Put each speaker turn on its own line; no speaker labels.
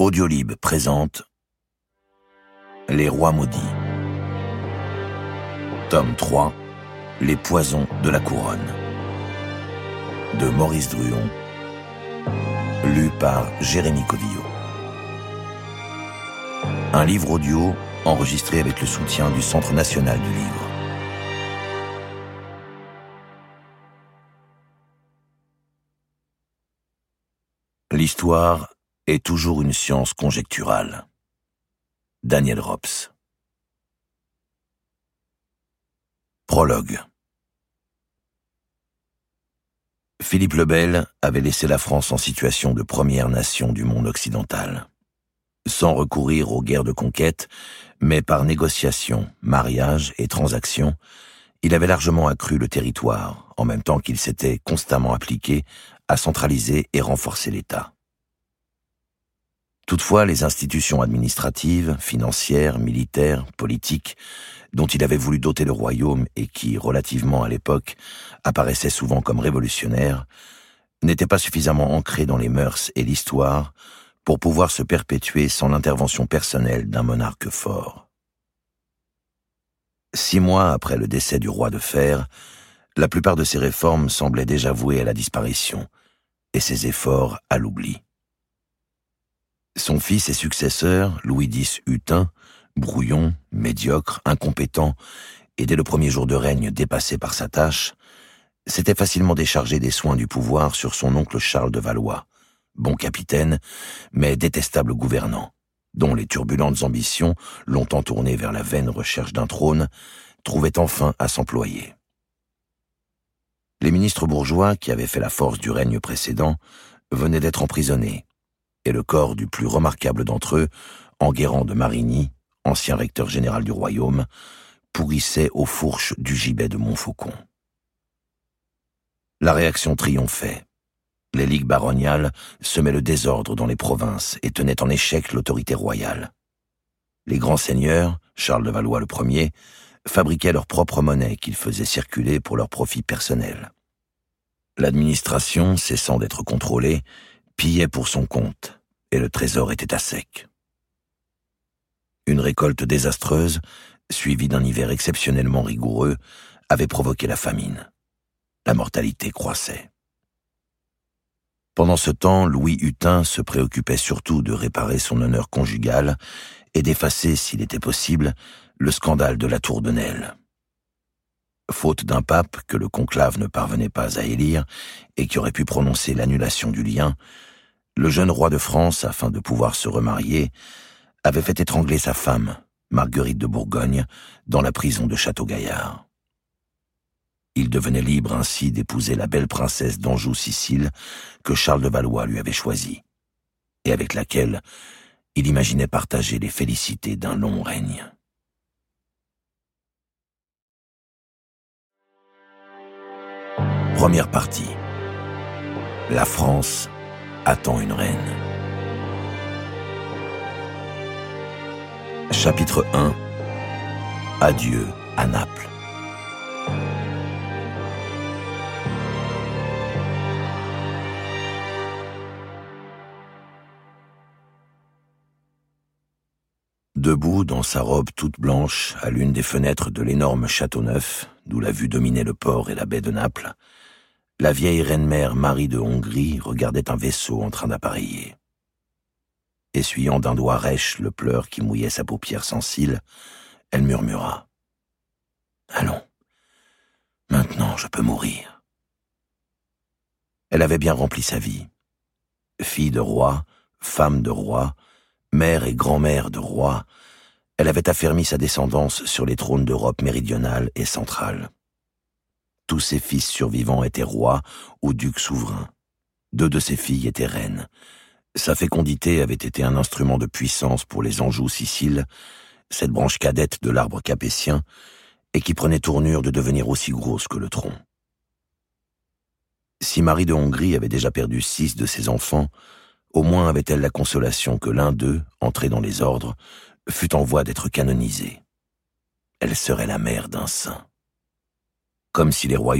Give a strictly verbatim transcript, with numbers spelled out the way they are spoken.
Audiolib présente Les Rois Maudits. Tome trois, Les Poisons de la Couronne. De Maurice Druon. Lu par Jérémy Covillot. Un livre audio enregistré avec le soutien du Centre national du livre. L'histoire est toujours une science conjecturale. Daniel Rops. Prologue. Philippe le Bel avait laissé la France en situation de première nation du monde occidental. Sans recourir aux guerres de conquête, mais par négociation, mariage et transactions, il avait largement accru le territoire, en même temps qu'il s'était constamment appliqué à centraliser et renforcer l'État. Toutefois, les institutions administratives, financières, militaires, politiques, dont il avait voulu doter le royaume et qui, relativement à l'époque, apparaissaient souvent comme révolutionnaires, n'étaient pas suffisamment ancrées dans les mœurs et l'histoire pour pouvoir se perpétuer sans l'intervention personnelle d'un monarque fort. Six mois après le décès du roi de fer, la plupart de ces réformes semblaient déjà vouées à la disparition, et ses efforts à l'oubli. Son fils et successeur, Louis X Hutin, brouillon, médiocre, incompétent, et dès le premier jour de règne dépassé par sa tâche, s'était facilement déchargé des soins du pouvoir sur son oncle Charles de Valois, bon capitaine, mais détestable gouvernant, dont les turbulentes ambitions, longtemps tournées vers la vaine recherche d'un trône, trouvaient enfin à s'employer. Les ministres bourgeois, qui avaient fait la force du règne précédent, venaient d'être emprisonnés, et le corps du plus remarquable d'entre eux, Enguerrand de Marigny, ancien recteur général du royaume, pourrissait aux fourches du gibet de Montfaucon. La réaction triomphait. Les ligues baroniales semaient le désordre dans les provinces et tenaient en échec l'autorité royale. Les grands seigneurs, Charles de Valois le premier, fabriquaient leur propre monnaie qu'ils faisaient circuler pour leur profit personnel. L'administration, cessant d'être contrôlée, pillait pour son compte, et le trésor était à sec. Une récolte désastreuse, suivie d'un hiver exceptionnellement rigoureux, avait provoqué la famine. La mortalité croissait. Pendant ce temps, Louis Hutin se préoccupait surtout de réparer son honneur conjugal et d'effacer, s'il était possible, le scandale de la Tour de Nesle. Faute d'un pape que le conclave ne parvenait pas à élire et qui aurait pu prononcer l'annulation du lien, le jeune roi de France, afin de pouvoir se remarier, avait fait étrangler sa femme, Marguerite de Bourgogne, dans la prison de Château-Gaillard. Il devenait libre ainsi d'épouser la belle princesse d'Anjou-Sicile que Charles de Valois lui avait choisie, et avec laquelle il imaginait partager les félicités d'un long règne. Première partie. La France attend une reine. Chapitre un. Adieu à Naples. Debout dans sa robe toute blanche à l'une des fenêtres de l'énorme château neuf, d'où la vue dominait le port et la baie de Naples, la vieille reine-mère Marie de Hongrie regardait un vaisseau en train d'appareiller. Essuyant d'un doigt rêche le pleur qui mouillait sa paupière sans cils, elle murmura « Allons, maintenant je peux mourir. » Elle avait bien rempli sa vie. Fille de roi, femme de roi, mère et grand-mère de roi, elle avait affermi sa descendance sur les trônes d'Europe méridionale et centrale. Tous ses fils survivants étaient rois ou ducs souverains. Deux de ses filles étaient reines. Sa fécondité avait été un instrument de puissance pour les Anjou-Sicile, cette branche cadette de l'arbre capétien, et qui prenait tournure de devenir aussi grosse que le tronc. Si Marie de Hongrie avait déjà perdu six de ses enfants, au moins avait-elle la consolation que l'un d'eux, entré dans les ordres, fût en voie d'être canonisé. Elle serait la mère d'un saint. Comme si les royaumes